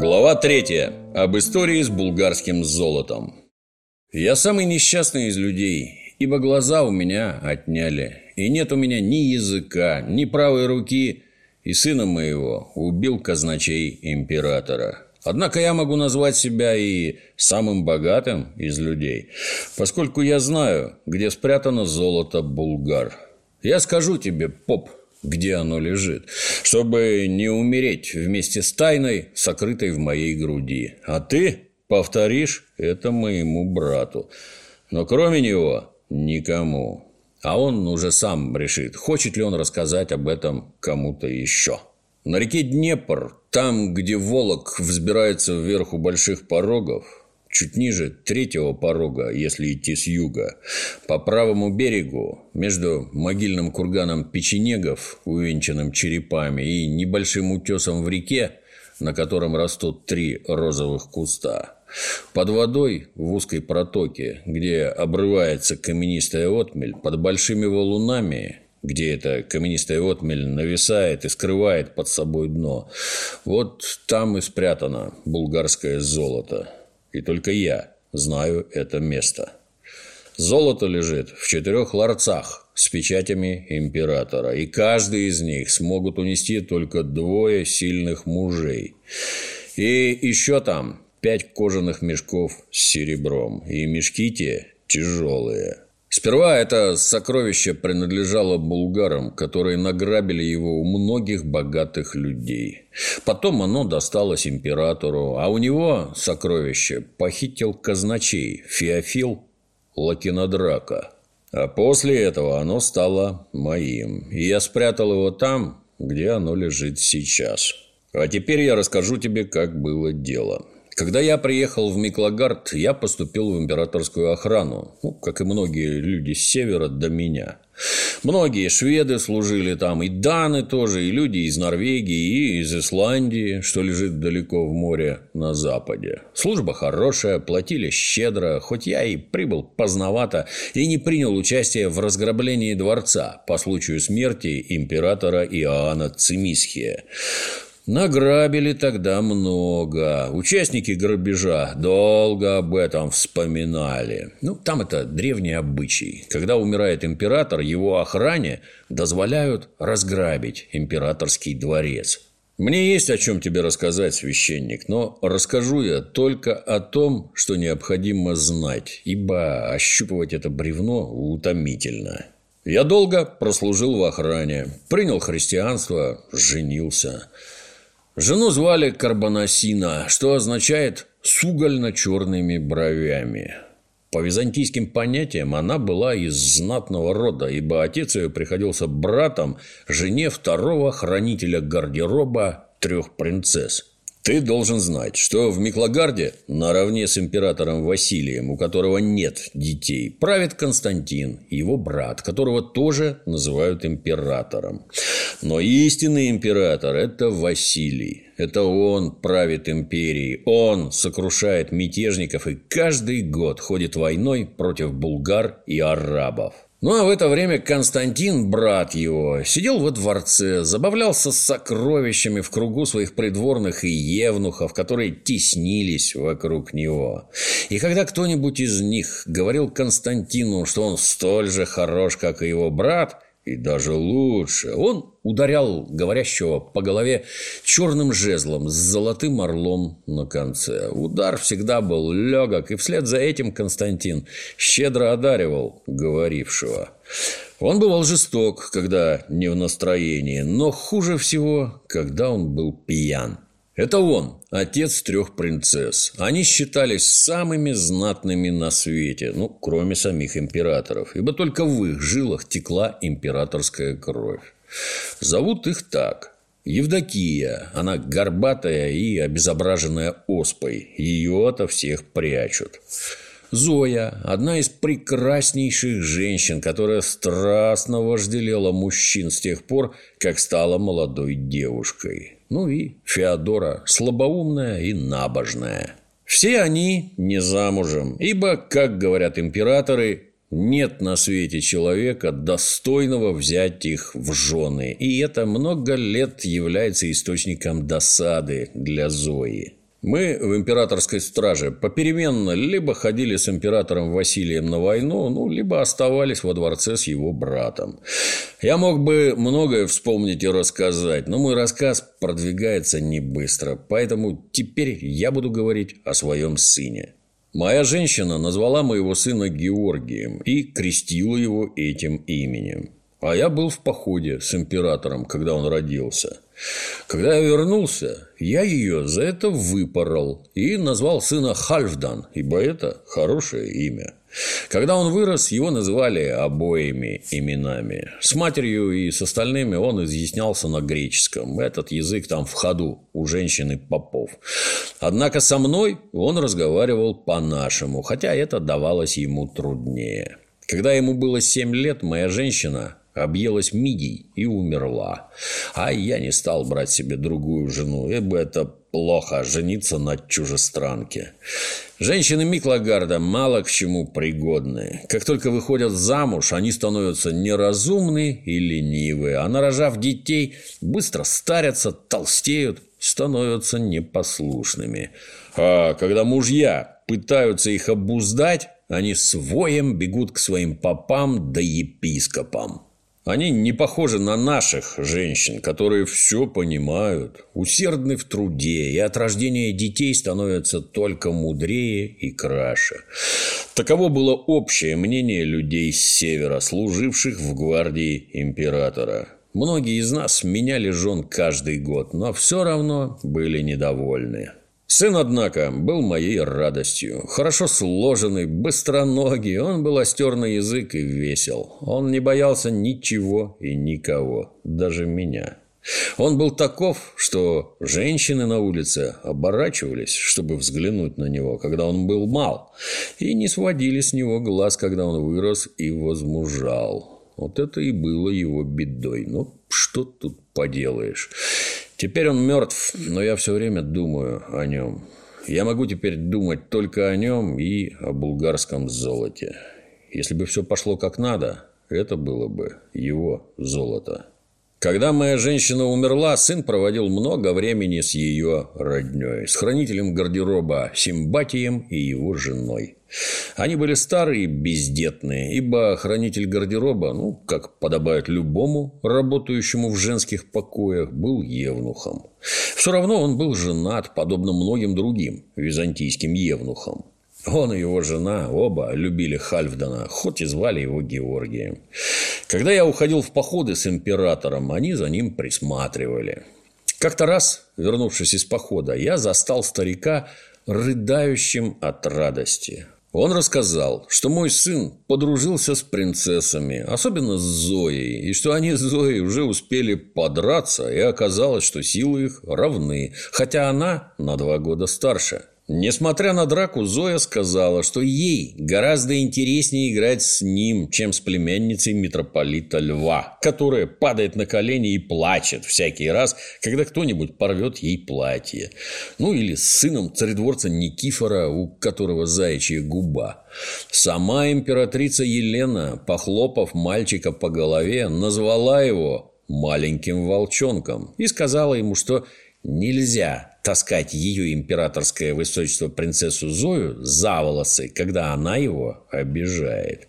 Глава 3. Об истории с булгарским золотом. Я самый несчастный из людей, ибо глаза у меня отняли, и нет у меня ни языка, ни правой руки, и сына моего убил казначей императора. Однако я могу назвать себя и самым богатым из людей, поскольку я знаю, где спрятано золото булгар. Я скажу тебе, поп, где оно лежит, чтобы не умереть вместе с тайной, сокрытой в моей груди. А ты повторишь это моему брату. Но кроме него никому. А он уже сам решит, хочет ли он рассказать об этом кому-то еще. На реке Днепр, там, где Волок взбирается вверх у больших порогов, чуть ниже 3-го порога, если идти с юга, по правому берегу, между могильным курганом печенегов, увенчанным черепами, и небольшим утесом в реке, на котором растут 3 розовых куста, под водой в узкой протоке, где обрывается каменистая отмель, под большими валунами, где эта каменистая отмель нависает и скрывает под собой дно, вот там и спрятано булгарское золото. И только я знаю это место. Золото лежит в 4 ларцах с печатями императора, и каждый из них смогут унести только 2 сильных мужей. И еще там 5 кожаных мешков с серебром, и мешки те тяжелые. Сперва это сокровище принадлежало булгарам, которые награбили его у многих богатых людей. Потом оно досталось императору, а у него сокровище похитил казначей Феофил Лакинодрака. А после этого оно стало моим, и я спрятал его там, где оно лежит сейчас. А теперь я расскажу тебе, как было дело. Когда я приехал в Миклагард, я поступил в императорскую охрану, как и многие люди с севера до меня. Многие шведы служили там, и даны тоже, и люди из Норвегии, и из Исландии, что лежит далеко в море на западе. Служба хорошая, платили щедро, хоть я и прибыл поздновато и не принял участия в разграблении дворца по случаю смерти императора Иоанна Цимисхия. Награбили тогда много. Участники грабежа долго об этом вспоминали. Там это древний обычай. Когда умирает император, его охране дозволяют разграбить императорский дворец. Мне есть о чем тебе рассказать, священник, но расскажу я только о том, что необходимо знать, ибо ощупывать это бревно утомительно. Я долго прослужил в охране, принял христианство, женился. Жену звали Карбонасина, что означает «с угольно-черными бровями». По византийским понятиям она была из знатного рода, ибо отец ее приходился братом жене 2-го хранителя гардероба 3 принцесс. Ты должен знать, что в Миклагарде наравне с императором Василием, у которого нет детей, правит Константин, его брат, которого тоже называют императором. Но истинный император – это Василий. Это он правит империей, он сокрушает мятежников и каждый год ходит войной против булгар и арабов. А в это время Константин, брат его, сидел во дворце, забавлялся с сокровищами в кругу своих придворных и евнухов, которые теснились вокруг него. И когда кто-нибудь из них говорил Константину, что он столь же хорош, как и его брат, и даже лучше, он ударял говорящего по голове черным жезлом с золотым орлом на конце. Удар всегда был легок, и вслед за этим Константин щедро одаривал говорившего. Он бывал жесток, когда не в настроении, но хуже всего, когда он был пьян. Это он, отец 3 принцесс. Они считались самыми знатными на свете, кроме самих императоров, ибо только в их жилах текла императорская кровь. Зовут их так. Евдокия, она горбатая и обезображенная оспой, ее ото всех прячут. Зоя, одна из прекраснейших женщин, которая страстно вожделела мужчин с тех пор, как стала молодой девушкой. И Феодора, слабоумная и набожная. Все они не замужем, ибо, как говорят императоры, нет на свете человека, достойного взять их в жены. И это много лет является источником досады для Зои. Мы в императорской страже попеременно либо ходили с императором Василием на войну, либо оставались во дворце с его братом. Я мог бы многое вспомнить и рассказать, но мой рассказ продвигается не быстро, поэтому теперь я буду говорить о своем сыне. Моя женщина назвала моего сына Георгием и крестила его этим именем. А я был в походе с императором, когда он родился. Когда я вернулся, я ее за это выпорол и назвал сына Хальфдан, ибо это хорошее имя. Когда он вырос, его называли обоими именами. С матерью и с остальными он изъяснялся на греческом. Этот язык там в ходу у женщин и попов. Однако со мной он разговаривал по-нашему, хотя это давалось ему труднее. Когда ему было 7 лет, моя женщина объелась мидий и умерла. А я не стал брать себе другую жену, ибо это плохо жениться на чужестранке. Женщины Миклагарда мало к чему пригодны. Как только выходят замуж, они становятся неразумны и ленивы, а нарожав детей, быстро старятся, толстеют, становятся непослушными. А когда мужья пытаются их обуздать, они с воем бегут к своим попам да епископам. Они не похожи на наших женщин, которые все понимают, усердны в труде и от рождения детей становятся только мудрее и краше. Таково было общее мнение людей с севера, служивших в гвардии императора. Многие из нас меняли жен каждый год, но все равно были недовольны. Сын, однако, был моей радостью. Хорошо сложенный, быстроногий, он был остер на язык и весел. Он не боялся ничего и никого, даже меня. Он был таков, что женщины на улице оборачивались, чтобы взглянуть на него, когда он был мал, и не сводили с него глаз, когда он вырос и возмужал. Вот это и было его бедой. Ну, что тут поделаешь? Теперь он мертв, но я все время думаю о нем. Я могу теперь думать только о нем и о булгарском золоте. Если бы все пошло как надо, это было бы его золото. Когда моя женщина умерла, сын проводил много времени с ее родней, с хранителем гардероба Симбатием и его женой. Они были старые и бездетные, ибо хранитель гардероба, как подобает любому работающему в женских покоях, был евнухом. Все равно он был женат, подобно многим другим византийским евнухам. Он и его жена оба любили Хальфдана, хоть и звали его Георгием. Когда я уходил в походы с императором, они за ним присматривали. Как-то раз, вернувшись из похода, я застал старика рыдающим от радости. Он рассказал, что мой сын подружился с принцессами, особенно с Зоей, и что они с Зоей уже успели подраться, и оказалось, что силы их равны, хотя она на 2 года старше. Несмотря на драку, Зоя сказала, что ей гораздо интереснее играть с ним, чем с племянницей митрополита Льва, которая падает на колени и плачет всякий раз, когда кто-нибудь порвет ей платье. Или с сыном царедворца Никифора, у которого заячья губа. Сама императрица Елена, похлопав мальчика по голове, назвала его маленьким волчонком и сказала ему, что нельзя таскать ее императорское высочество принцессу Зою за волосы, когда она его обижает.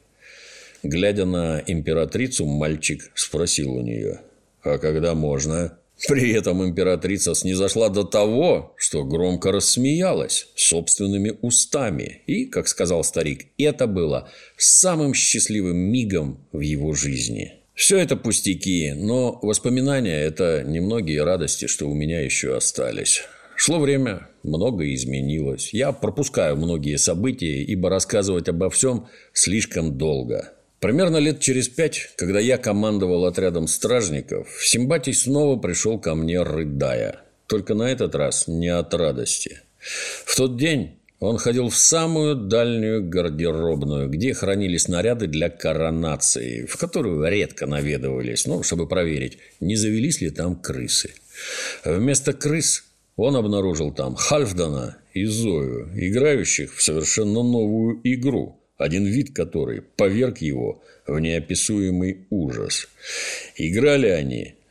Глядя на императрицу, мальчик спросил у нее: «А когда можно?» При этом императрица снизошла до того, что громко рассмеялась собственными устами. И, как сказал старик, это было самым счастливым мигом в его жизни. Все это пустяки, но воспоминания – это немногие радости, что у меня еще остались. Шло время, многое изменилось. Я пропускаю многие события, ибо рассказывать обо всем слишком долго. Примерно лет через 5, когда я командовал отрядом стражников, Симбатий снова пришел ко мне, рыдая. Только на этот раз не от радости. В тот день он ходил в самую дальнюю гардеробную, где хранились наряды для коронации, в которую редко наведывались, чтобы проверить, не завелись ли там крысы. Вместо крыс он обнаружил там Хальфдана и Зою, играющих в совершенно новую игру, один вид которой поверг его в неописуемый ужас. Играли они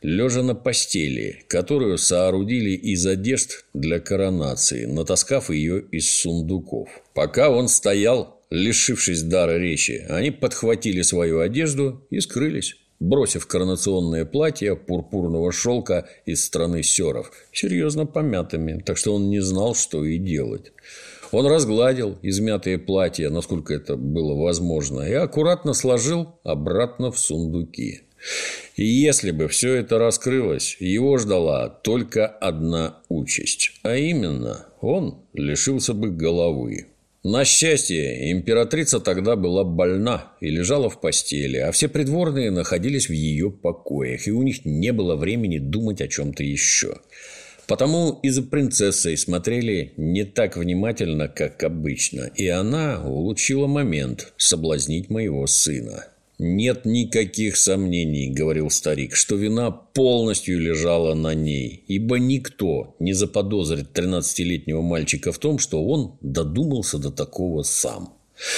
лежа на постели, которую соорудили из одежд для коронации, натаскав ее из сундуков. Пока он стоял, лишившись дара речи, они подхватили свою одежду и скрылись, бросив коронационное платье пурпурного шелка из страны сёров, серьезно помятыми, так что он не знал, что и делать. Он разгладил измятые платья, насколько это было возможно, и аккуратно сложил обратно в сундуки. И если бы все это раскрылось, его ждала только одна участь, а именно он лишился бы головы. На счастье, императрица тогда была больна и лежала в постели, а все придворные находились в ее покоях, и у них не было времени думать о чем-то еще. Потому и за принцессой смотрели не так внимательно, как обычно, и она улучшила момент соблазнить моего сына. «Нет никаких сомнений, — говорил старик, — что вина полностью лежала на ней, ибо никто не заподозрит 13-летнего мальчика в том, что он додумался до такого сам».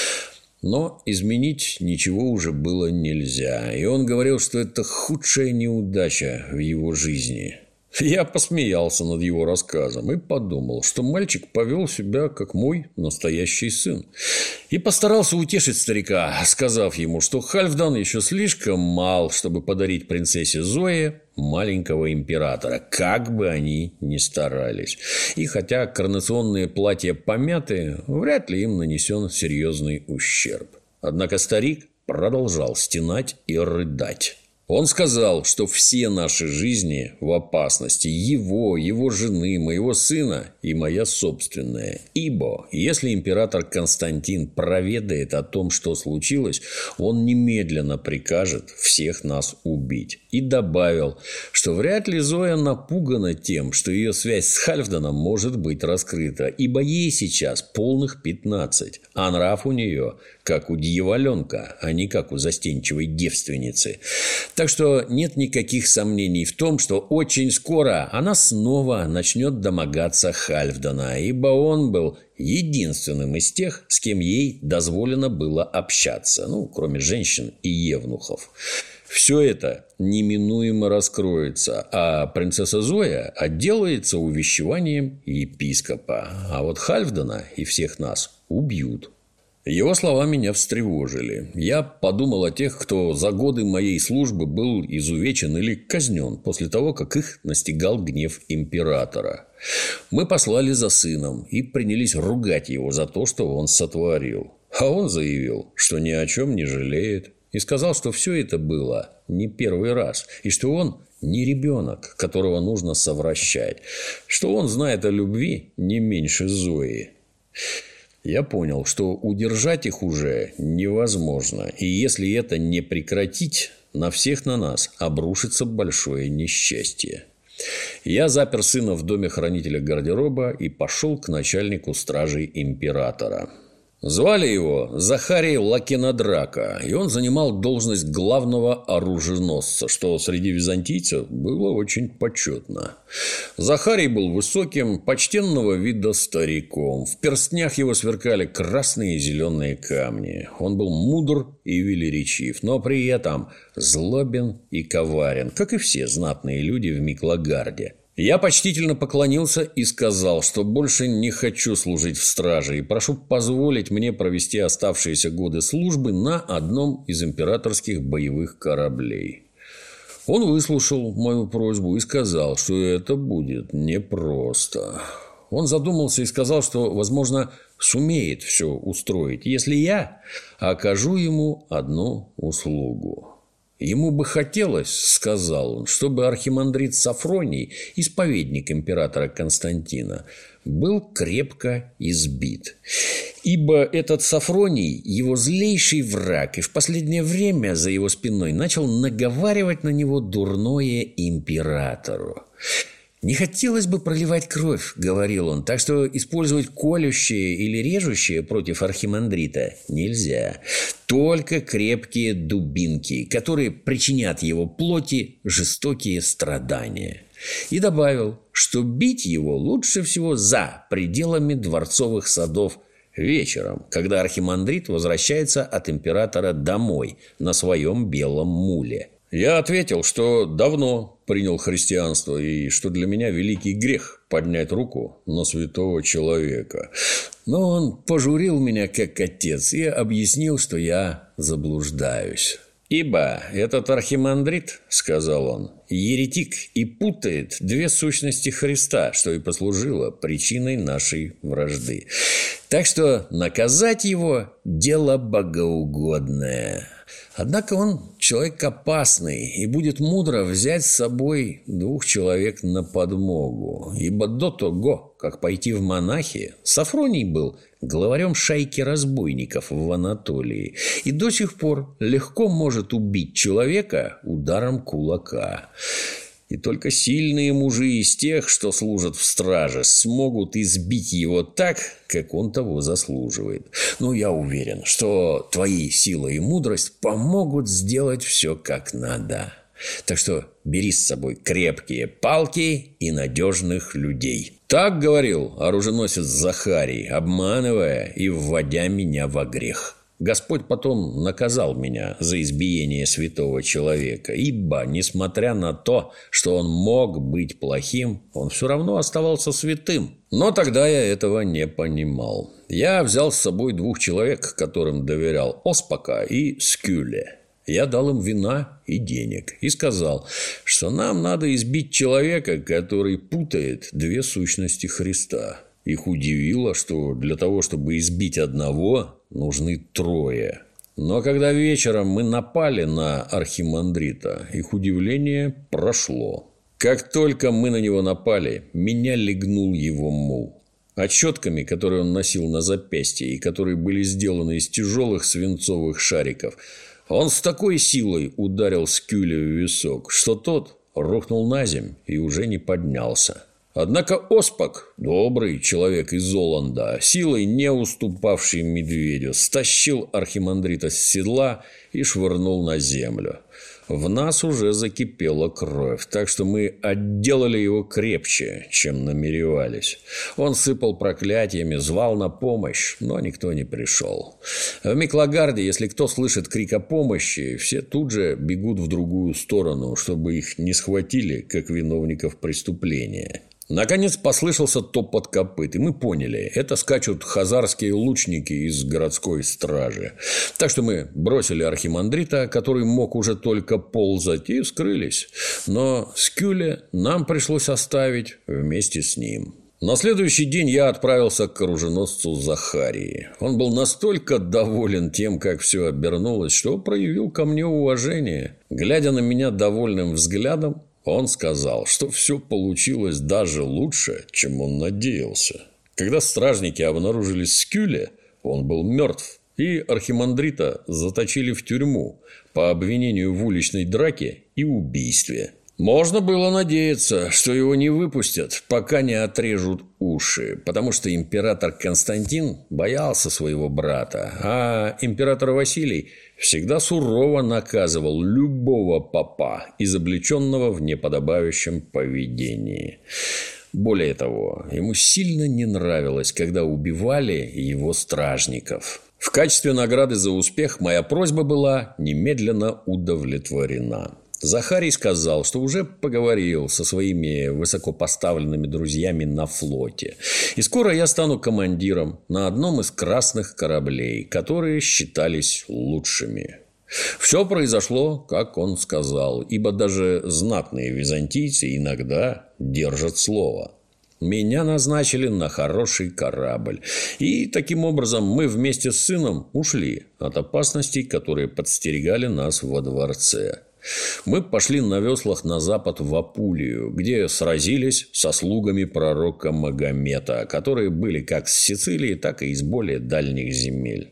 Но изменить ничего уже было нельзя, и он говорил, что это худшая неудача в его жизни. Я посмеялся над его рассказом и подумал, что мальчик повел себя как мой настоящий сын. И постарался утешить старика, сказав ему, что Хальфдан еще слишком мал, чтобы подарить принцессе Зое маленького императора, как бы они ни старались. И хотя коронационные платья помяты, вряд ли им нанесен серьезный ущерб. Однако старик продолжал стенать и рыдать. Он сказал, что все наши жизни в опасности, его жены, моего сына и моя собственная. Ибо если император Константин проведает о том, что случилось, он немедленно прикажет всех нас убить. И добавил, что вряд ли Зоя напугана тем, что ее связь с Хальфданом может быть раскрыта, ибо ей сейчас полных 15, а нрав у нее как у дьяволенка, а не как у застенчивой девственницы. Так что нет никаких сомнений в том, что очень скоро она снова начнет домогаться Хальфдана, ибо он был единственным из тех, с кем ей дозволено было общаться, кроме женщин и евнухов. Все это неминуемо раскроется, а принцесса Зоя отделается увещеванием епископа, а вот Хальфдана и всех нас убьют. Его слова меня встревожили. Я подумал о тех, кто за годы моей службы был изувечен или казнен после того, как их настигал гнев императора. Мы послали за сыном и принялись ругать его за то, что он сотворил. А он заявил, что ни о чем не жалеет, и сказал, что все это было не первый раз, и что он не ребенок, которого нужно совращать, что он знает о любви не меньше Зои. Я понял, что удержать их уже невозможно, и если это не прекратить, на всех на нас обрушится большое несчастье. Я запер сына в доме хранителя гардероба и пошел к начальнику стражей императора. Звали его Захарий Лакинодрака, и он занимал должность главного оруженосца, что среди византийцев было очень почетно. Захарий был высоким, почтенного вида стариком. В перстнях его сверкали красные и зеленые камни. Он был мудр и велеречив, но при этом злобен и коварен, как и все знатные люди в Миклагарде. Я почтительно поклонился и сказал, что больше не хочу служить в страже и прошу позволить мне провести оставшиеся годы службы на одном из императорских боевых кораблей. Он выслушал мою просьбу и сказал, что это будет непросто. Он задумался и сказал, что, возможно, сумеет все устроить, если я окажу ему одну услугу. Ему бы хотелось, сказал он, чтобы архимандрит Сафроний, исповедник императора Константина, был крепко избит. Ибо этот Сафроний – его злейший враг, и в последнее время за его спиной начал наговаривать на него дурное императору. «Не хотелось бы проливать кровь, — говорил он, — так что использовать колющее или режущее против архимандрита нельзя. Только крепкие дубинки, которые причинят его плоти жестокие страдания». И добавил, что бить его лучше всего за пределами дворцовых садов вечером, когда архимандрит возвращается от императора домой на своем белом муле. Я ответил, что давно принял христианство и что для меня великий грех поднять руку на святого человека. Но он пожурил меня как отец и объяснил, что я заблуждаюсь. «Ибо этот архимандрит, — сказал он, — еретик и путает две сущности Христа, что и послужило причиной нашей вражды. Так что наказать его – дело богоугодное. Однако он человек опасный и будет мудро взять с собой 2 человек на подмогу. Ибо до того, как пойти в монахи, Софроний был главарем шайки разбойников в Анатолии и до сих пор легко может убить человека ударом кулака. И только сильные мужи из тех, что служат в страже, смогут избить его так, как он того заслуживает. Но я уверен, что твои сила и мудрость помогут сделать все как надо. Так что бери с собой крепкие палки и надежных людей». Так говорил оруженосец Захарий, обманывая и вводя меня во грех. Господь потом наказал меня за избиение святого человека, ибо, несмотря на то, что он мог быть плохим, он все равно оставался святым. Но тогда я этого не понимал. Я взял с собой 2 человек, которым доверял, Оспака и Скюле. Я дал им вина и денег и сказал, что нам надо избить человека, который путает 2 сущности Христа. Их удивило, что для того, чтобы избить одного, нужны 3. Но когда вечером мы напали на архимандрита, их удивление прошло. Как только мы на него напали, меня легнул его мул. А четками, которые он носил на запястье и которые были сделаны из тяжелых свинцовых шариков, он с такой силой ударил Скюле в висок, что тот рухнул на землю и уже не поднялся. Однако Оспак, добрый человек из Оланда, силой не уступавший медведю, стащил архимандрита с седла и швырнул на землю. В нас уже закипела кровь, так что мы отделали его крепче, чем намеревались. Он сыпал проклятиями, звал на помощь, но никто не пришел. В Миклагарде, если кто слышит крик о помощи, все тут же бегут в другую сторону, чтобы их не схватили, как виновников преступления. Наконец послышался топот копыт, и мы поняли, это скачут хазарские лучники из городской стражи. Так что мы бросили архимандрита, который мог уже только ползать, и скрылись. Но Скюле нам пришлось оставить вместе с ним. На следующий день я отправился к оруженосцу Захарии. Он был настолько доволен тем, как все обернулось, что проявил ко мне уважение. Глядя на меня довольным взглядом, он сказал, что все получилось даже лучше, чем он надеялся. Когда стражники обнаружили Скюле, он был мертв, и архимандрита заточили в тюрьму по обвинению в уличной драке и убийстве. Можно было надеяться, что его не выпустят, пока не отрежут уши, потому что император Константин боялся своего брата, а император Василий всегда сурово наказывал любого попа, изобличенного в неподобающем поведении. Более того, ему сильно не нравилось, когда убивали его стражников. В качестве награды за успех моя просьба была немедленно удовлетворена. Захарий сказал, что уже поговорил со своими высокопоставленными друзьями на флоте. И скоро я стану командиром на одном из красных кораблей, которые считались лучшими. Все произошло, как он сказал, ибо даже знатные византийцы иногда держат слово. Меня назначили на хороший корабль. И таким образом мы вместе с сыном ушли от опасностей, которые подстерегали нас во дворце. Мы пошли на веслах на запад в Апулию, где сразились со слугами пророка Магомета, которые были как с Сицилии, так и из более дальних земель.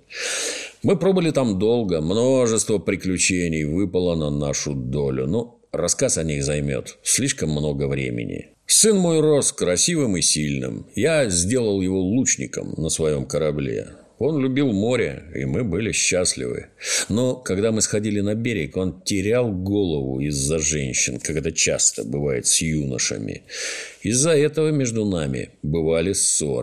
Мы пробыли там долго, множество приключений выпало на нашу долю, но рассказ о них займет слишком много времени. Сын мой рос красивым и сильным, я сделал его лучником на своем корабле. Он любил море, и мы были счастливы. Но когда мы сходили на берег, он терял голову из-за женщин, как это часто бывает с юношами. Из-за этого между нами бывали ссоры.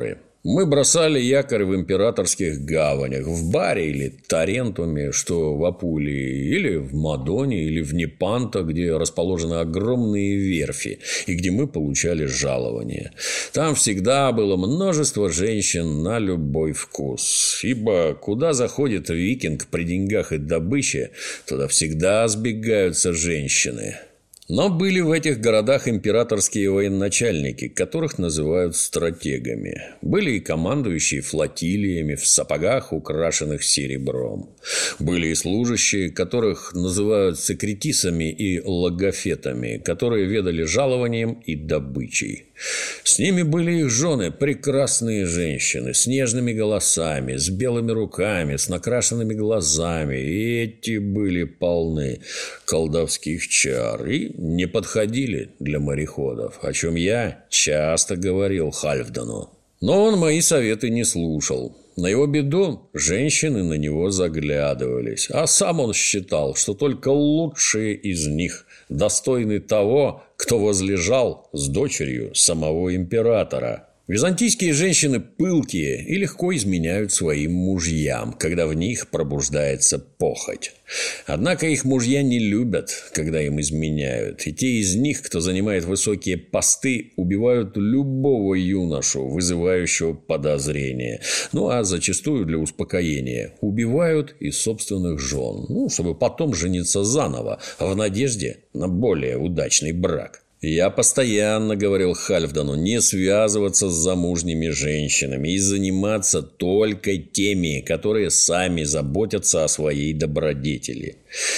Мы бросали якорь в императорских гаванях, в Баре или Тарентуме, что в Апулии, или в Мадоне, или в Непанто, где расположены огромные верфи, и где мы получали жалование. Там всегда было множество женщин на любой вкус, ибо куда заходит викинг при деньгах и добыче, туда всегда сбегаются женщины. Но были в этих городах императорские военачальники, которых называют стратегами. Были и командующие флотилиями в сапогах, украшенных серебром. Были и служащие, которых называют секретисами и логофетами, которые ведали жалованием и добычей. С ними были их жены, прекрасные женщины, с нежными голосами, с белыми руками, с накрашенными глазами. И эти были полны колдовских чар и не подходили для мореходов, о чем я часто говорил Хальфдану. Но он мои советы не слушал. На его беду женщины на него заглядывались, а сам он считал, что только лучшие из них достойны того, кто возлежал с дочерью самого императора. Византийские женщины пылкие и легко изменяют своим мужьям, когда в них пробуждается похоть. Однако их мужья не любят, когда им изменяют. И те из них, кто занимает высокие посты, убивают любого юношу, вызывающего подозрения. Ну, а зачастую для успокоения убивают и собственных жен, чтобы потом жениться заново, в надежде на более удачный брак. Я постоянно говорил Хальфдану не связываться с замужними женщинами и заниматься только теми, которые сами заботятся о своей добродетели.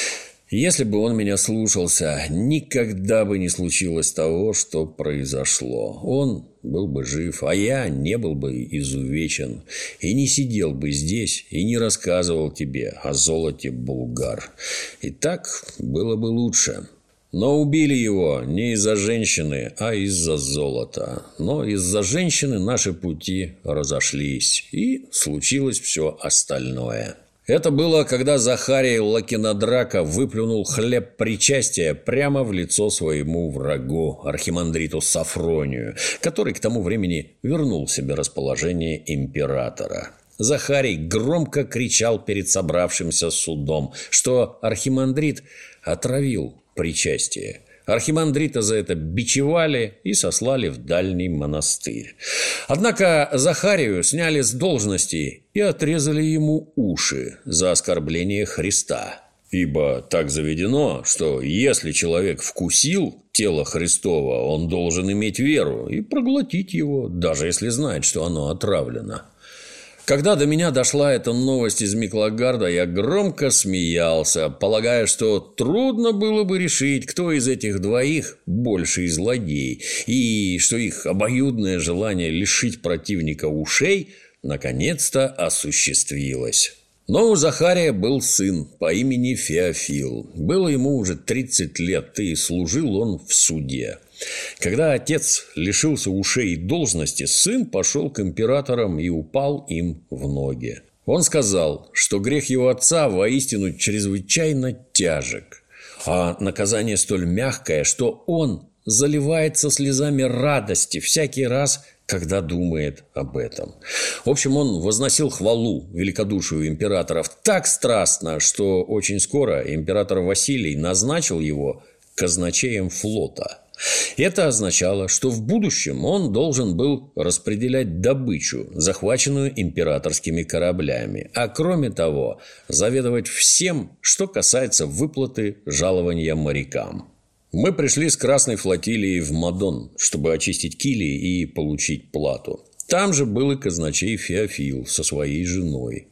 Если бы он меня слушался, никогда бы не случилось того, что произошло. Он был бы жив, а я не был бы изувечен, и не сидел бы здесь и не рассказывал тебе о золоте Булгар. И так было бы лучше. Но убили его не из-за женщины, а из-за золота. Но из-за женщины наши пути разошлись, и случилось все остальное. Это было, когда Захарий Лакинодрака выплюнул хлеб причастия прямо в лицо своему врагу, архимандриту Сафронию, который к тому времени вернул себе расположение императора. Захарий громко кричал перед собравшимся судом, что архимандрит отравил причастие. Архимандрита за это бичевали и сослали в дальний монастырь. Однако Захарию сняли с должности и отрезали ему уши за оскорбление Христа. Ибо так заведено, что если человек вкусил тело Христово, он должен иметь веру и проглотить его, даже если знает, что оно отравлено. Когда до меня дошла эта новость из Миклагарда, я громко смеялся, полагая, что трудно было бы решить, кто из этих двоих больший злодей, и что их обоюдное желание лишить противника ушей наконец-то осуществилось. Но у Захария был сын по имени Феофил. Было ему уже 30 лет, и служил он в суде. Когда отец лишился ушей и должности, сын пошел к императорам и упал им в ноги. Он сказал, что грех его отца воистину чрезвычайно тяжек, а наказание столь мягкое, что он заливается слезами радости всякий раз, когда думает об этом. В общем, он возносил хвалу великодушию императоров так страстно, что очень скоро император Василий назначил его казначеем флота. Это означало, что в будущем он должен был распределять добычу, захваченную императорскими кораблями, а кроме того, заведовать всем, что касается выплаты жалования морякам. Мы пришли с Красной флотилией в Мадон, чтобы очистить кили и получить плату. Там же был и казначей Феофил со своей женой.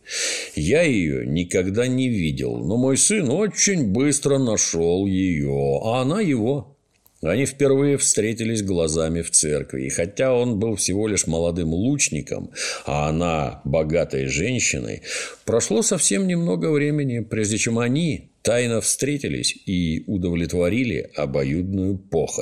Я ее никогда не видел, но мой сын очень быстро нашел ее, а она его. Они впервые встретились глазами в церкви, и хотя он был всего лишь молодым лучником, а она богатой женщиной, прошло совсем немного времени, прежде чем они тайно встретились и удовлетворили обоюдную похоть.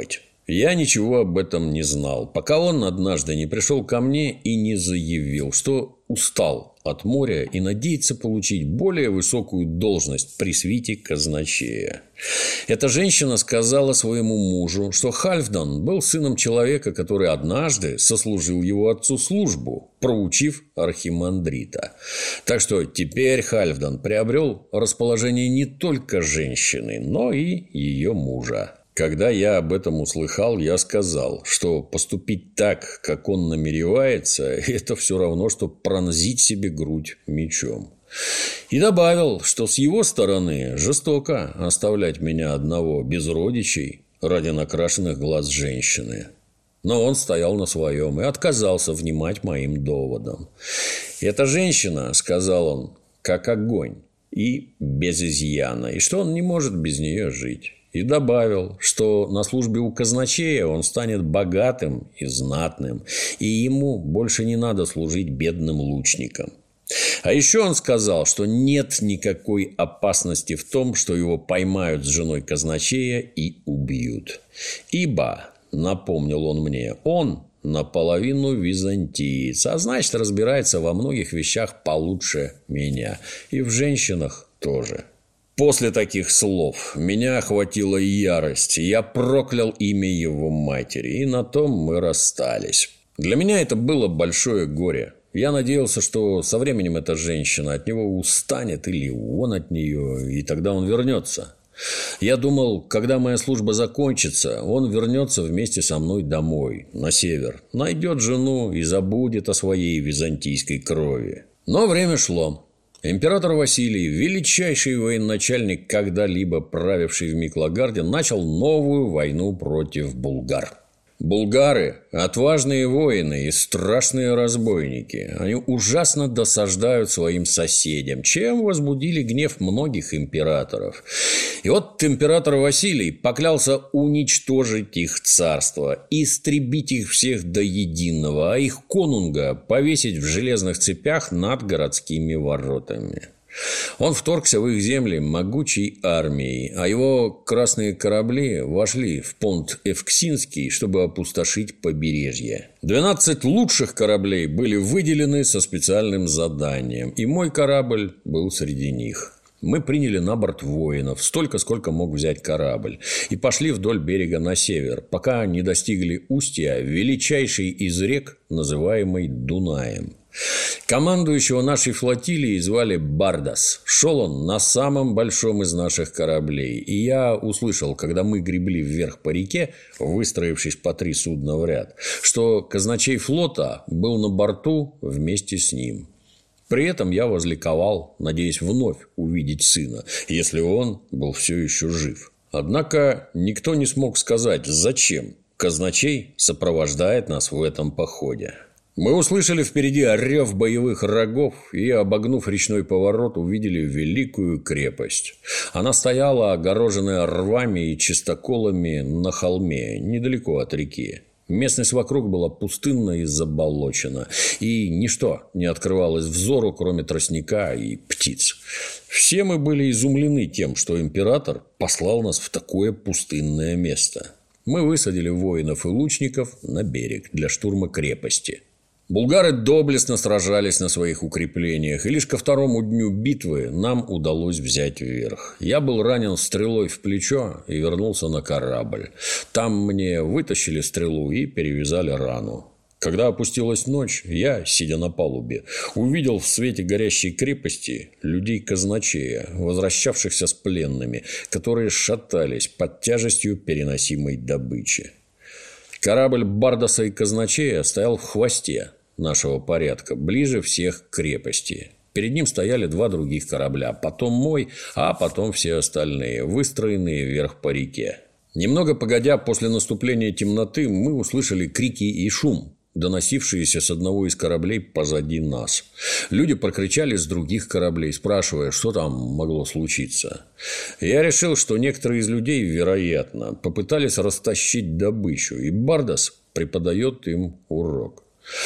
Я ничего об этом не знал, пока он однажды не пришел ко мне и не заявил, что устал от моря и надеется получить более высокую должность при свите казначея. Эта женщина сказала своему мужу, что Хальфдан был сыном человека, который однажды сослужил его отцу службу, проучив архимандрита. Так что теперь Хальфдан приобрел расположение не только женщины, но и ее мужа. Когда я об этом услыхал, я сказал, что поступить так, как он намеревается, это все равно, что пронзить себе грудь мечом. И добавил, что с его стороны жестоко оставлять меня одного без родичей ради накрашенных глаз женщины. Но он стоял на своем и отказался внимать моим доводам. «Эта женщина, — сказал он, — как огонь и без изъяна, и что он не может без нее жить». И добавил, что на службе у казначея он станет богатым и знатным, и ему больше не надо служить бедным лучникам. А еще он сказал, что нет никакой опасности в том, что его поймают с женой казначея и убьют. Ибо, напомнил он мне, он наполовину византиец, а значит, разбирается во многих вещах получше меня, и в женщинах тоже. После таких слов меня охватила ярость, и я проклял имя его матери, и на том мы расстались. Для меня это было большое горе. Я надеялся, что со временем эта женщина от него устанет, или он от нее, и тогда он вернется. Я думал, когда моя служба закончится, он вернется вместе со мной домой, на север, найдет жену и забудет о своей византийской крови. Но время шло. Император Василий, величайший военачальник, когда-либо правивший в Миклагарде, начал новую войну против булгар. Булгары – отважные воины и страшные разбойники. Они ужасно досаждают своим соседям, чем возбудили гнев многих императоров. И вот император Василий поклялся уничтожить их царство, истребить их всех до единого, а их конунга повесить в железных цепях над городскими воротами. Он вторгся в их земли могучей армией, а его красные корабли вошли в понт Эвксинский, чтобы опустошить побережье. 12 лучших кораблей были выделены со специальным заданием, и мой корабль был среди них. Мы приняли на борт воинов, столько, сколько мог взять корабль, и пошли вдоль берега на север, пока не достигли устья величайшей из рек, называемой Дунаем. Командующего нашей флотилией звали Бардас. Шел он на самом большом из наших кораблей. И я услышал, когда мы гребли вверх по реке, выстроившись по 3 судна в ряд, что казначей флота был на борту вместе с ним. При этом я возликовал, надеясь вновь увидеть сына, если он был все еще жив. Однако никто не смог сказать, зачем казначей сопровождает нас в этом походе. Мы услышали впереди рев боевых рогов и, обогнув речной поворот, увидели великую крепость. Она стояла, огороженная рвами и чистоколами на холме, недалеко от реки. Местность вокруг была пустынна и заболочена, и ничто не открывалось взору, кроме тростника и птиц. Все мы были изумлены тем, что император послал нас в такое пустынное место. Мы высадили воинов и лучников на берег для штурма крепости. Булгары доблестно сражались на своих укреплениях, и лишь ко 2-му дню битвы нам удалось взять верх. Я был ранен стрелой в плечо и вернулся на корабль. Там мне вытащили стрелу и перевязали рану. Когда опустилась ночь, я, сидя на палубе, увидел в свете горящей крепости людей казначея, возвращавшихся с пленными, которые шатались под тяжестью переносимой добычи. Корабль Бардаса и казначея стоял в хвосте нашего порядка, ближе всех к крепости. Перед ним стояли 2 других корабля, потом мой, а потом все остальные, выстроенные вверх по реке. Немного погодя, после наступления темноты, мы услышали крики и шум, доносившиеся с одного из кораблей позади нас. Люди прокричали с других кораблей, спрашивая, что там могло случиться. Я решил, что некоторые из людей, вероятно, попытались растащить добычу, и Бардас преподает им урок.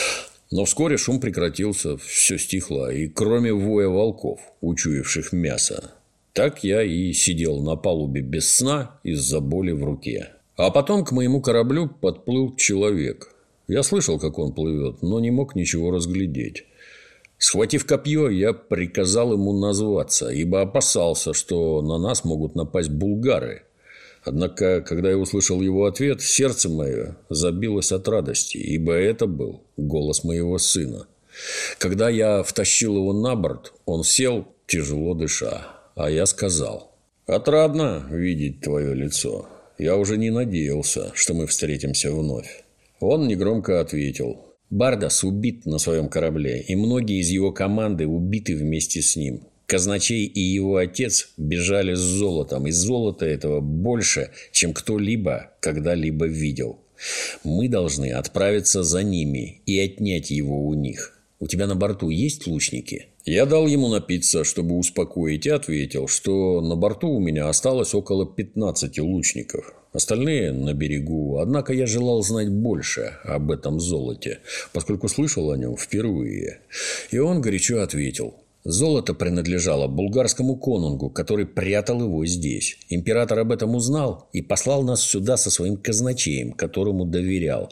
Но вскоре шум прекратился, все стихло, и кроме воя волков, учуявших мясо. Так я и сидел на палубе без сна из-за боли в руке. А потом к моему кораблю подплыл человек. Я слышал, как он плывет, но не мог ничего разглядеть. Схватив копье, я приказал ему назваться, ибо опасался, что на нас могут напасть булгары. Однако, когда я услышал его ответ, сердце мое забилось от радости, ибо это был голос моего сына. Когда я втащил его на борт, он сел, тяжело дыша, а я сказал: «Отрадно видеть твое лицо. Я уже не надеялся, что мы встретимся вновь». Он негромко ответил: «Бардас убит на своем корабле, и многие из его команды убиты вместе с ним. Казначей и его отец бежали с золотом, и золота этого больше, чем кто-либо когда-либо видел. Мы должны отправиться за ними и отнять его у них. У тебя на борту есть лучники?» Я дал ему напиться, чтобы успокоить, и ответил, что на борту у меня осталось около 15 лучников. Остальные на берегу, однако я желал знать больше об этом золоте, поскольку слышал о нем впервые. И он горячо ответил: «Золото принадлежало булгарскому конунгу, который прятал его здесь. Император об этом узнал и послал нас сюда со своим казначеем, которому доверял.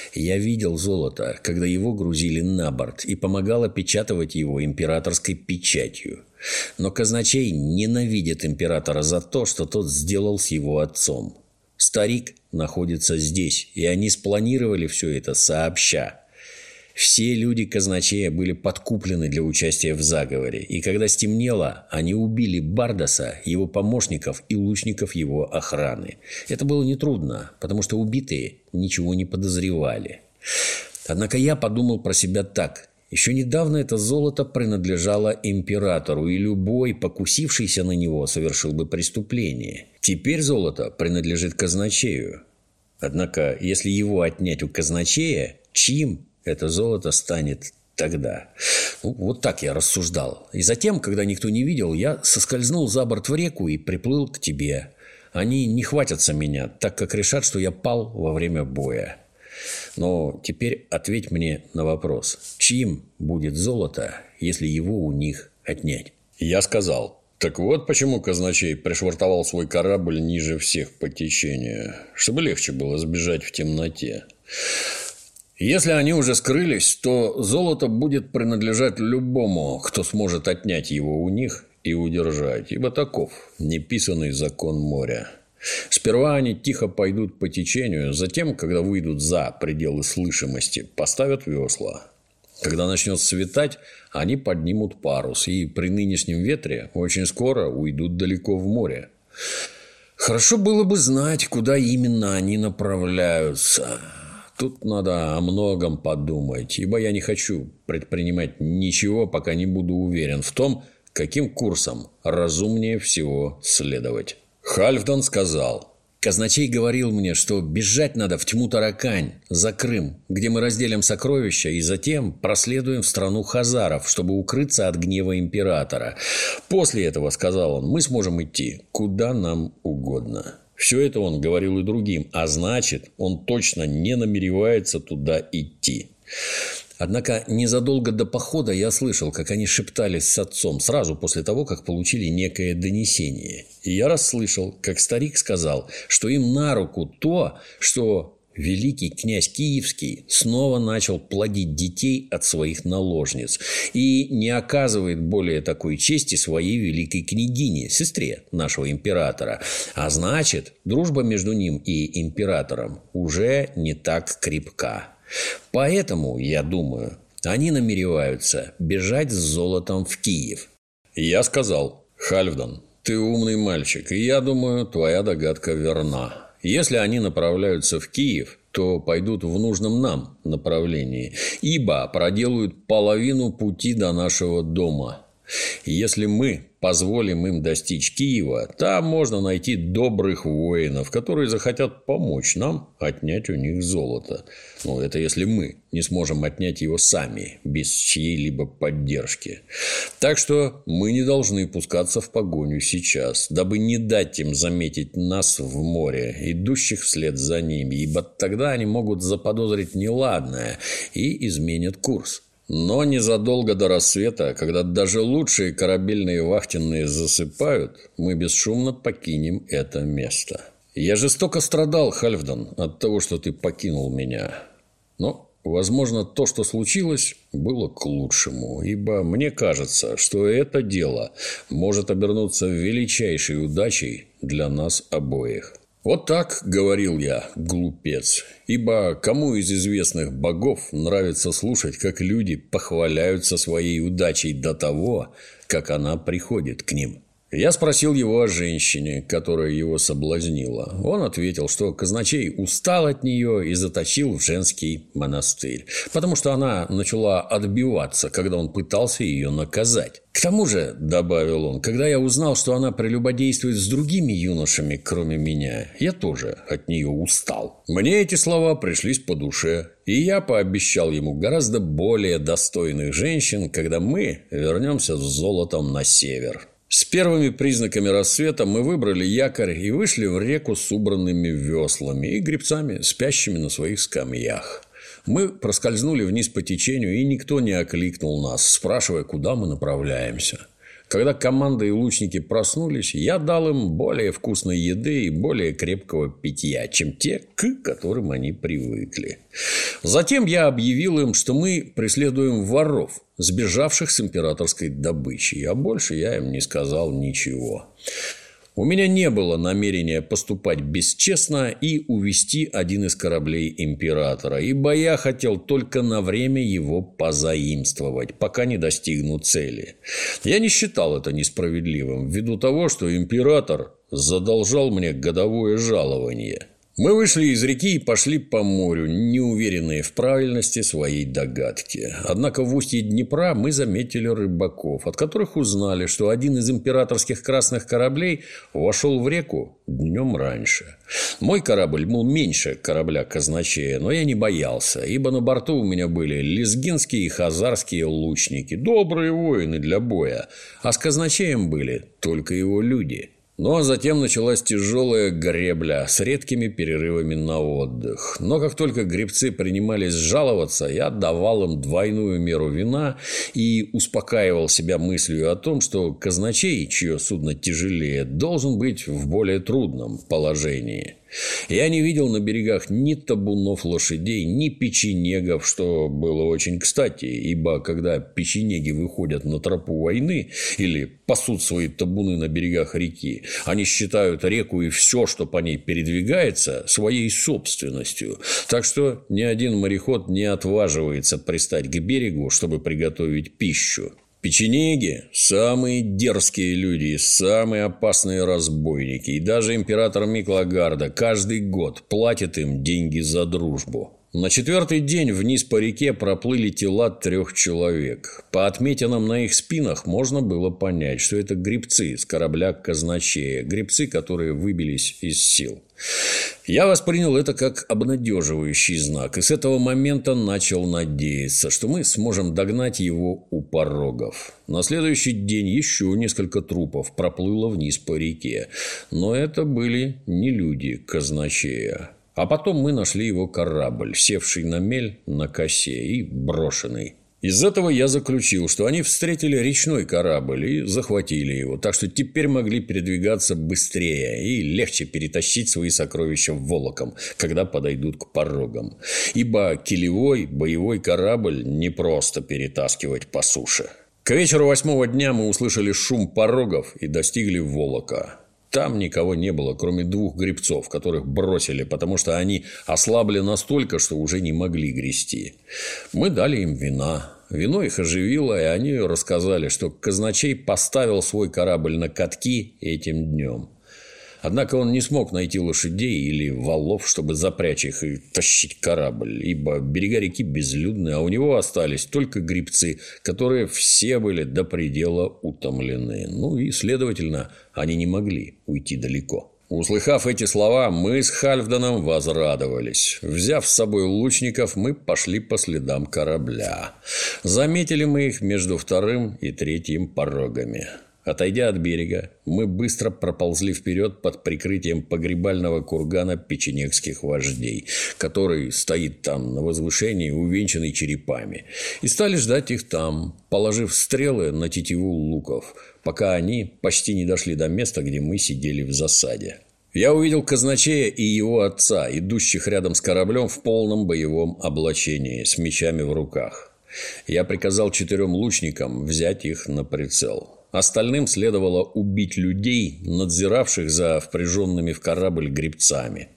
Я видел золото, когда его грузили на борт, и помогал опечатывать его императорской печатью. Но казначей ненавидит императора за то, что тот сделал с его отцом. Старик находится здесь, и они спланировали все это сообща. Все люди казначея были подкуплены для участия в заговоре, и когда стемнело, они убили Бардаса, его помощников и лучников его охраны. Это было нетрудно, потому что убитые ничего не подозревали. Однако я подумал про себя так: еще недавно это золото принадлежало императору, и любой, покусившийся на него, совершил бы преступление. Теперь золото принадлежит казначею. Однако, если его отнять у казначея, чьим это золото станет тогда? Вот так я рассуждал. И затем, когда никто не видел, я соскользнул за борт в реку и приплыл к тебе. Они не хватятся меня, так как решат, что я пал во время боя. Но теперь ответь мне на вопрос: чьим будет золото, если его у них отнять?» Я сказал: «Так вот почему казначей пришвартовал свой корабль ниже всех по течению, чтобы легче было сбежать в темноте. Если они уже скрылись, то золото будет принадлежать любому, кто сможет отнять его у них и удержать, ибо таков неписанный закон моря. Сперва они тихо пойдут по течению, затем, когда выйдут за пределы слышимости, поставят весла. Когда начнет светать, они поднимут парус, и при нынешнем ветре очень скоро уйдут далеко в море. Хорошо было бы знать, куда именно они направляются. Тут надо о многом подумать, ибо я не хочу предпринимать ничего, пока не буду уверен в том, каким курсом разумнее всего следовать». Хальфдан сказал: «Казначей говорил мне, что бежать надо в тьму Таракань, за Крым, где мы разделим сокровища и затем проследуем в страну хазаров, чтобы укрыться от гнева императора. После этого, — сказал он, — мы сможем идти куда нам угодно». Все это он говорил и другим, а значит, он точно не намеревается туда идти. Однако незадолго до похода я слышал, как они шептались с отцом сразу после того, как получили некое донесение. И я расслышал, как старик сказал, что им на руку то, что великий князь Киевский снова начал плодить детей от своих наложниц и не оказывает более такой чести своей великой княгине, сестре нашего императора. А значит, дружба между ним и императором уже не так крепка. Поэтому, я думаю, они намереваются бежать с золотом в Киев. Я сказал: «Хальфдан, ты умный мальчик, и я думаю, твоя догадка верна. Если они направляются в Киев, то пойдут в нужном нам направлении, ибо проделают половину пути до нашего дома. Если мы позволим им достичь Киева, там можно найти добрых воинов, которые захотят помочь нам отнять у них золото. Но это если мы не сможем отнять его сами, без чьей-либо поддержки. Так что мы не должны пускаться в погоню сейчас, дабы не дать им заметить нас в море, идущих вслед за ними, ибо тогда они могут заподозрить неладное и изменят курс. Но незадолго до рассвета, когда даже лучшие корабельные вахтенные засыпают, мы бесшумно покинем это место». Я жестоко страдал, Хальфдан, от того, что ты покинул меня. Но, возможно, то, что случилось, было к лучшему, ибо мне кажется, что это дело может обернуться величайшей удачей для нас обоих. Вот так говорил я, глупец, ибо кому из известных богов нравится слушать, как люди похваляются своей удачей до того, как она приходит к ним? Я спросил его о женщине, которая его соблазнила. Он ответил, что казначей устал от нее и заточил в женский монастырь, потому что она начала отбиваться, когда он пытался ее наказать. К тому же, добавил он, когда я узнал, что она прелюбодействует с другими юношами, кроме меня, я тоже от нее устал. Мне эти слова пришлись по душе, и я пообещал ему гораздо более достойных женщин, когда мы вернемся с золотом на север. С первыми признаками рассвета мы выбрали якорь и вышли в реку с убранными веслами и гребцами, спящими на своих скамьях. Мы проскользнули вниз по течению, и никто не окликнул нас, спрашивая, куда мы направляемся. Когда команда и лучники проснулись, я дал им более вкусной еды и более крепкого питья, чем те, к которым они привыкли. Затем я объявил им, что мы преследуем воров, сбежавших с императорской добычей, а больше я им не сказал ничего. У меня не было намерения поступать бесчестно и увести один из кораблей императора, ибо я хотел только на время его позаимствовать, пока не достигну цели. Я не считал это несправедливым, ввиду того, что император задолжал мне годовое жалование. Мы вышли из реки и пошли по морю, неуверенные в правильности своей догадки. Однако в устье Днепра мы заметили рыбаков, от которых узнали, что один из императорских красных кораблей вошел в реку днем раньше. Мой корабль был меньше корабля казначея, но я не боялся, ибо на борту у меня были лезгинские и хазарские лучники, добрые воины для боя, а с казначеем были только его люди. Ну, а затем началась тяжелая гребля с редкими перерывами на отдых. Но как только гребцы принимались жаловаться, я давал им двойную меру вина и успокаивал себя мыслью о том, что казначей, чье судно тяжелее, должен быть в более трудном положении. Я не видел на берегах ни табунов лошадей, ни печенегов, что было очень кстати, ибо когда печенеги выходят на тропу войны или пасут свои табуны на берегах реки, они считают реку и все, что по ней передвигается, своей собственностью. Так что ни один мореход не отваживается пристать к берегу, чтобы приготовить пищу. Печенеги – самые дерзкие люди, самые опасные разбойники. И даже император Миклагарда каждый год платит им деньги за дружбу. На четвертый день вниз по реке проплыли тела 3 человек. По отметинам на их спинах можно было понять, что это гребцы с корабля казначея, гребцы, которые выбились из сил. Я воспринял это как обнадеживающий знак, и с этого момента начал надеяться, что мы сможем догнать его у порогов. На следующий день еще несколько трупов проплыло вниз по реке, но это были не люди казначея. А потом мы нашли его корабль, севший на мель на косе и брошенный. Из этого я заключил, что они встретили речной корабль и захватили его, так что теперь могли передвигаться быстрее и легче перетащить свои сокровища волоком, когда подойдут к порогам. Ибо килевой боевой корабль не просто перетаскивать по суше. К вечеру 8-го дня мы услышали шум порогов и достигли Волока. Там никого не было, кроме 2 гребцов, которых бросили, потому что они ослабли настолько, что уже не могли грести. Мы дали им вина. Вино их оживило, и они рассказали, что казначей поставил свой корабль на катки этим днем. Однако он не смог найти лошадей или валов, чтобы запрячь их и тащить корабль, ибо берега реки безлюдны, а у него остались только гребцы, которые все были до предела утомлены. Ну и, следовательно, они не могли уйти далеко. Услыхав эти слова, мы с Хальфданом возрадовались. Взяв с собой лучников, мы пошли по следам корабля. Заметили мы их между 2-м и 3-м порогами. Отойдя от берега, мы быстро проползли вперед под прикрытием погребального кургана печенегских вождей, который стоит там на возвышении, увенчанный черепами, и стали ждать их там, положив стрелы на тетиву луков, пока они почти не дошли до места, где мы сидели в засаде. Я увидел казначея и его отца, идущих рядом с кораблем в полном боевом облачении, с мечами в руках. Я приказал 4 лучникам взять их на прицел. Остальным следовало убить людей, надзиравших за впряженными в корабль гребцами.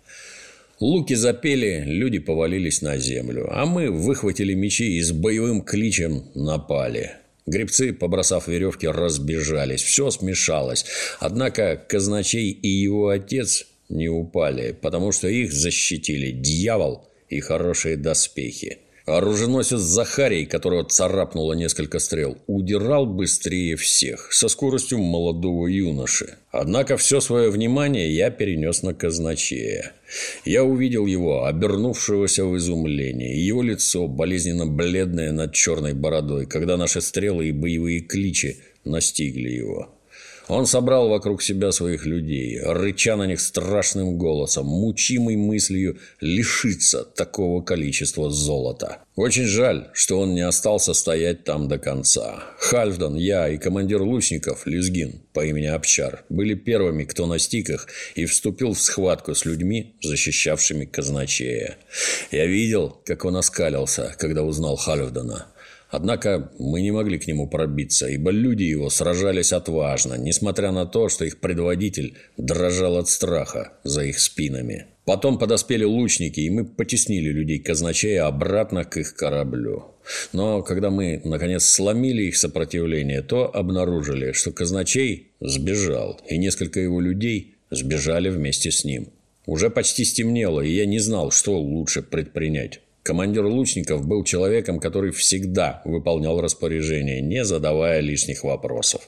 Луки запели, люди повалились на землю, а мы выхватили мечи и с боевым кличем напали. Гребцы, побросав веревки, разбежались, все смешалось. Однако казначей и его отец не упали, потому что их защитили дьявол и хорошие доспехи. Оруженосец Захарий, которого царапнуло несколько стрел, удирал быстрее всех, со скоростью молодого юноши. Однако все свое внимание я перенес на казначея. Я увидел его, обернувшегося в изумлении, его лицо, болезненно бледное над черной бородой, когда наши стрелы и боевые кличи настигли его. Он собрал вокруг себя своих людей, рыча на них страшным голосом, мучимый мыслью лишиться такого количества золота. Очень жаль, что он не остался стоять там до конца. Хальфдан, я и командир лучников Лизгин по имени Апчар были первыми, кто настиг их и вступил в схватку с людьми, защищавшими казначея. Я видел, как он оскалился, когда узнал Хальфдана. Однако мы не могли к нему пробиться, ибо люди его сражались отважно, несмотря на то, что их предводитель дрожал от страха за их спинами. Потом подоспели лучники, и мы потеснили людей казначея обратно к их кораблю. Но когда мы, наконец, сломили их сопротивление, то обнаружили, что казначей сбежал, и несколько его людей сбежали вместе с ним. Уже почти стемнело, и я не знал, что лучше предпринять. Командир лучников был человеком, который всегда выполнял распоряжения, не задавая лишних вопросов.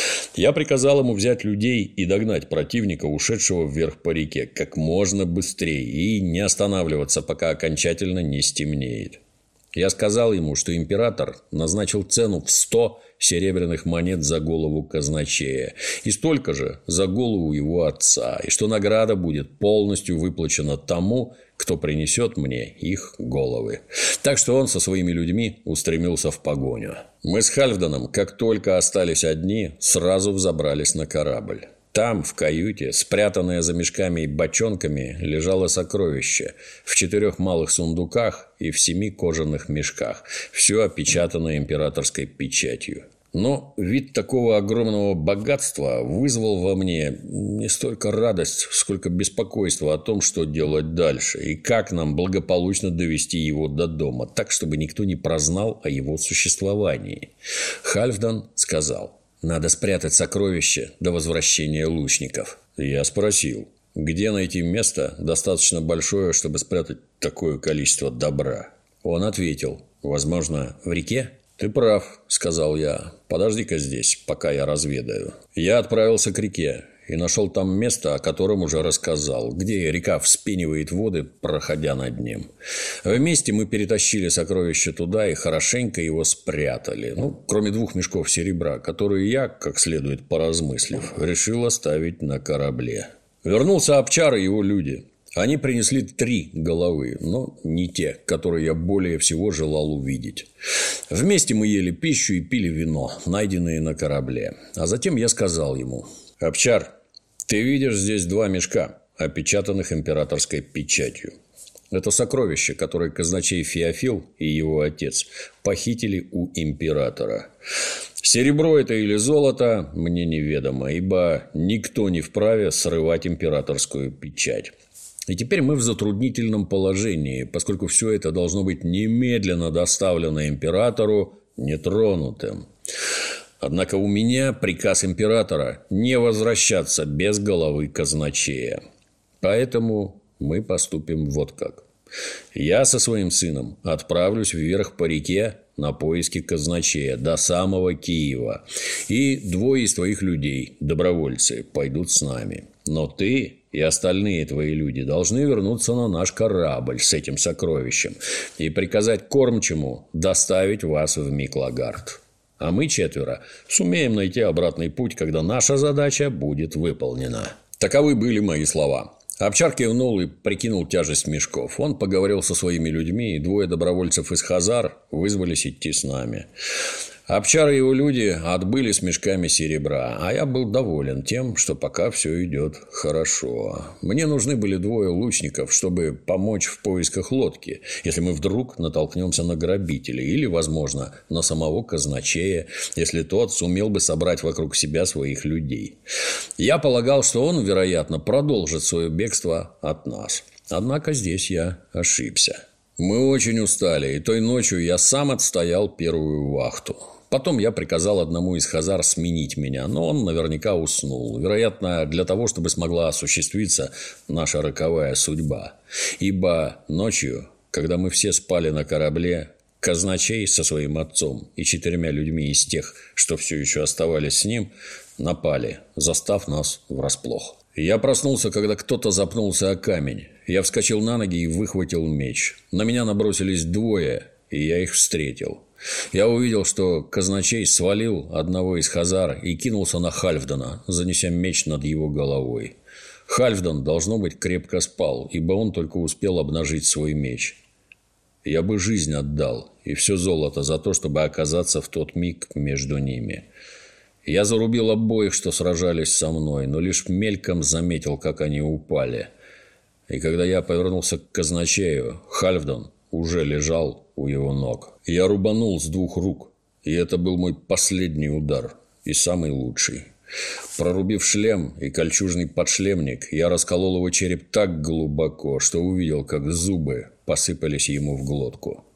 Я приказал ему взять людей и догнать противника, ушедшего вверх по реке, как можно быстрее и не останавливаться, пока окончательно не стемнеет. Я сказал ему, что император назначил цену в 100 серебряных монет за голову казначея и столько же за голову его отца, и что награда будет полностью выплачена тому, кто принесет мне их головы. Так что он со своими людьми устремился в погоню. Мы с Хальфданом, как только остались одни, сразу взобрались на корабль. Там, в каюте, спрятанное за мешками и бочонками, лежало сокровище в 4 малых сундуках и в 7 кожаных мешках, все опечатано императорской печатью. Но вид такого огромного богатства вызвал во мне не столько радость, сколько беспокойство о том, что делать дальше и как нам благополучно довести его до дома, так, чтобы никто не прознал о его существовании. Хальфдан сказал: «Надо спрятать сокровище до возвращения лучников». Я спросил, где найти место достаточно большое, чтобы спрятать такое количество добра. Он ответил: «Возможно, в реке?» «Ты прав», – сказал я. «Подожди-ка здесь, пока я разведаю». Я отправился к реке и нашел там место, о котором уже рассказал, где река вспенивает воды, проходя над ним. Вместе мы перетащили сокровище туда и хорошенько его спрятали. Кроме 2 мешков серебра, которые я, как следует поразмыслив, решил оставить на корабле. Вернулся Апчар и его люди. Они принесли 3 головы, но не те, которые я более всего желал увидеть. Вместе мы ели пищу и пили вино, найденные на корабле. А затем я сказал ему: «Апчар, ты видишь здесь 2 мешка, опечатанных императорской печатью. Это сокровище, которое казначей Феофил и его отец похитили у императора. Серебро это или золото мне неведомо, ибо никто не вправе срывать императорскую печать. И теперь мы в затруднительном положении, поскольку все это должно быть немедленно доставлено императору нетронутым. Однако у меня приказ императора не возвращаться без головы казначея. Поэтому мы поступим вот как. Я со своим сыном отправлюсь вверх по реке на поиски казначея до самого Киева. И 2 из твоих людей, добровольцы, пойдут с нами. Но ты и остальные твои люди должны вернуться на наш корабль с этим сокровищем и приказать кормчему доставить вас в Миклагард. А мы 4 сумеем найти обратный путь, когда наша задача будет выполнена». Таковы были мои слова. Апчар кивнул и прикинул тяжесть мешков. Он поговорил со своими людьми, и 2 добровольцев из Хазар вызвались идти с нами. Обчар и его люди отбыли с мешками серебра, а я был доволен тем, что пока все идет хорошо. Мне нужны были 2 лучников, чтобы помочь в поисках лодки, если мы вдруг натолкнемся на грабителей или, возможно, на самого казначея, если тот сумел бы собрать вокруг себя своих людей. Я полагал, что он, вероятно, продолжит свое бегство от нас. Однако здесь я ошибся. Мы очень устали, и той ночью я сам отстоял первую вахту. Потом я приказал одному из хазар сменить меня, но он наверняка уснул. Вероятно, для того, чтобы смогла осуществиться наша роковая судьба. Ибо ночью, когда мы все спали на корабле, казначей со своим отцом и 4 людьми из тех, что все еще оставались с ним, напали, застав нас врасплох. Я проснулся, когда кто-то запнулся о камень. Я вскочил на ноги и выхватил меч. На меня набросились 2, и я их встретил. Я увидел, что казначей свалил одного из хазар и кинулся на Хальфдена, занеся меч над его головой. Хальфден, должно быть, крепко спал, ибо он только успел обнажить свой меч. Я бы жизнь отдал и все золото за то, чтобы оказаться в тот миг между ними. Я зарубил обоих, что сражались со мной, но лишь мельком заметил, как они упали. И когда я повернулся к казначею, Хальфден уже лежал у его ног. Я рубанул с 2 рук, и это был мой последний удар, и самый лучший. Прорубив шлем и кольчужный подшлемник, я расколол его череп так глубоко, что увидел, как зубы посыпались ему в глотку.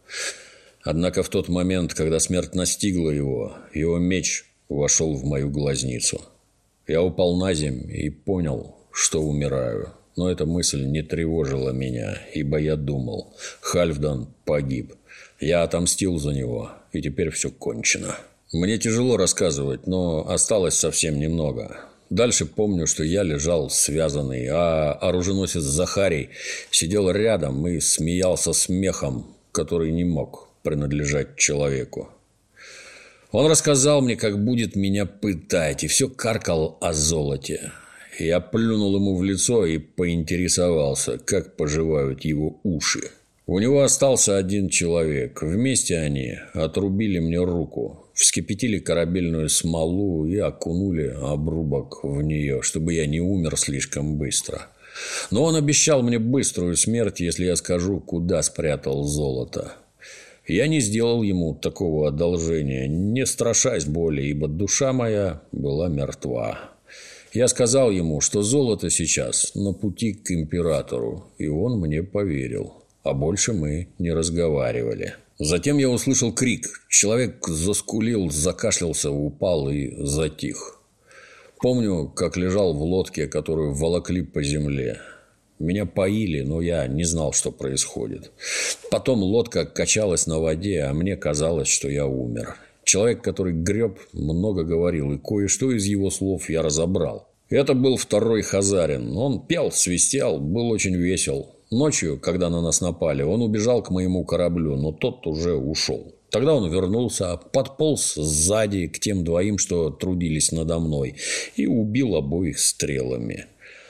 Однако в тот момент, когда смерть настигла его меч вошел в мою глазницу. Я упал на землю и понял, что умираю. Но эта мысль не тревожила меня, ибо я думал, Хальфден погиб. Я отомстил за него, и теперь все кончено. Мне тяжело рассказывать, но осталось совсем немного. Дальше помню, что я лежал связанный, а оруженосец Захарий сидел рядом и смеялся смехом, который не мог принадлежать человеку. Он рассказал мне, как будет меня пытать, и все каркал о золоте. Я плюнул ему в лицо и поинтересовался, как поживают его уши. У него остался 1 человек. Вместе они отрубили мне руку, вскипятили корабельную смолу и окунули обрубок в нее, чтобы я не умер слишком быстро. Но он обещал мне быструю смерть, если я скажу, куда спрятал золото. Я не сделал ему такого одолжения, не страшась боли, ибо душа моя была мертва. Я сказал ему, что золото сейчас на пути к императору, и он мне поверил. А больше мы не разговаривали. Затем я услышал крик. Человек заскулил, закашлялся, упал и затих. Помню, как лежал в лодке, которую волокли по земле. Меня поили, но я не знал, что происходит. Потом лодка качалась на воде, а мне казалось, что я умер. Человек, который греб, много говорил, и кое-что из его слов я разобрал. Это был 2 хазарин. Он пел, свистел, был очень весел. Ночью, когда на нас напали, он убежал к моему кораблю, но тот уже ушел. Тогда он вернулся, подполз сзади к тем 2, что трудились надо мной, и убил обоих стрелами.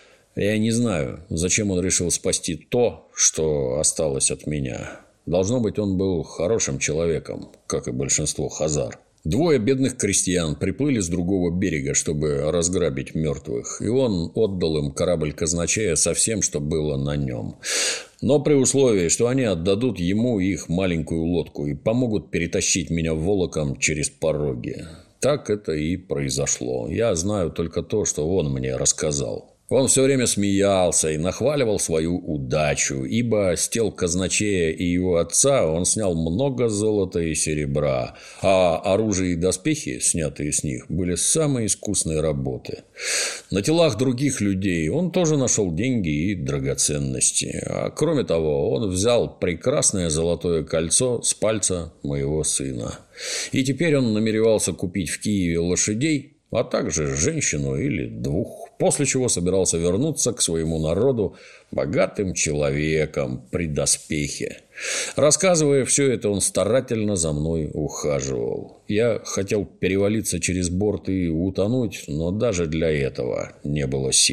Я не знаю, зачем он решил спасти то, что осталось от меня. Должно быть, он был хорошим человеком, как и большинство хазар. 2 бедных крестьян приплыли с другого берега, чтобы разграбить мертвых, и он отдал им корабль казначея со всем, что было на нем. Но при условии, что они отдадут ему их маленькую лодку и помогут перетащить меня волоком через пороги. Так это и произошло. Я знаю только то, что он мне рассказал. Он все время смеялся и нахваливал свою удачу, ибо с тел казначея и его отца он снял много золота и серебра, а оружие и доспехи, снятые с них, были самой искусной работы. На телах других людей он тоже нашел деньги и драгоценности, а кроме того, он взял прекрасное золотое кольцо с пальца моего сына. И теперь он намеревался купить в Киеве лошадей, а также женщину или 2, после чего собирался вернуться к своему народу богатым человеком при доспехе. Рассказывая все это, он старательно за мной ухаживал. Я хотел перевалиться через борт и утонуть, но даже для этого не было сил.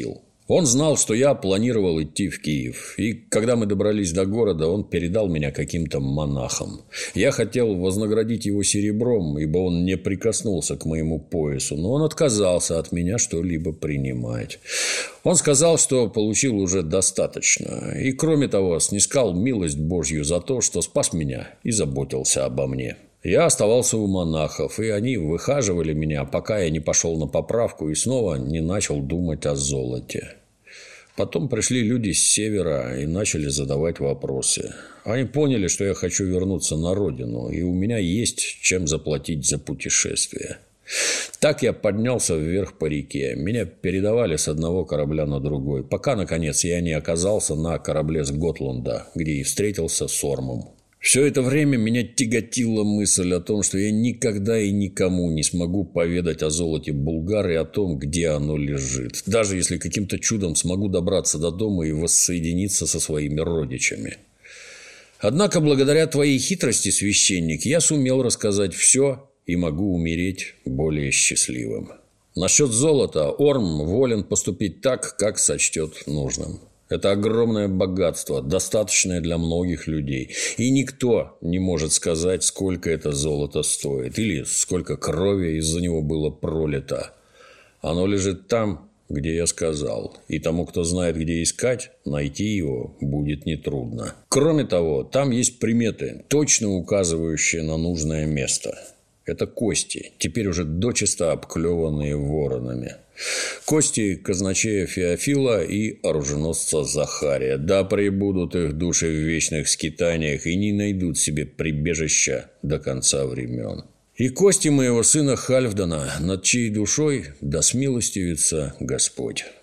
Он знал, что я планировал идти в Киев, и когда мы добрались до города, он передал меня каким-то монахам. Я хотел вознаградить его серебром, ибо он не прикоснулся к моему поясу, но он отказался от меня что-либо принимать. Он сказал, что получил уже достаточно, и, кроме того, снискал милость Божью за то, что спас меня и заботился обо мне. Я оставался у монахов, и они выхаживали меня, пока я не пошел на поправку и снова не начал думать о золоте. Потом пришли люди с севера и начали задавать вопросы. Они поняли, что я хочу вернуться на родину, и у меня есть чем заплатить за путешествие. Так я поднялся вверх по реке. Меня передавали с одного корабля на другой, пока, наконец, я не оказался на корабле с Готланда, где и встретился с Ормом. Все это время меня тяготила мысль о том, что я никогда и никому не смогу поведать о золоте Булгар и о том, где оно лежит, даже если каким-то чудом смогу добраться до дома и воссоединиться со своими родичами. Однако, благодаря твоей хитрости, священник, я сумел рассказать все и могу умереть более счастливым. Насчет золота Орм волен поступить так, как сочтет нужным. Это огромное богатство, достаточное для многих людей. И никто не может сказать, сколько это золото стоит, или сколько крови из-за него было пролито. Оно лежит там, где я сказал. И тому, кто знает, где искать, найти его будет нетрудно. Кроме того, там есть приметы, точно указывающие на нужное место. Это кости, теперь уже дочисто обклеванные воронами. Кости казначея Феофила и оруженосца Захария. Да пребудут их души в вечных скитаниях и не найдут себе прибежища до конца времен. И кости моего сына Хальфдена, над чьей душой да смилостивится Господь.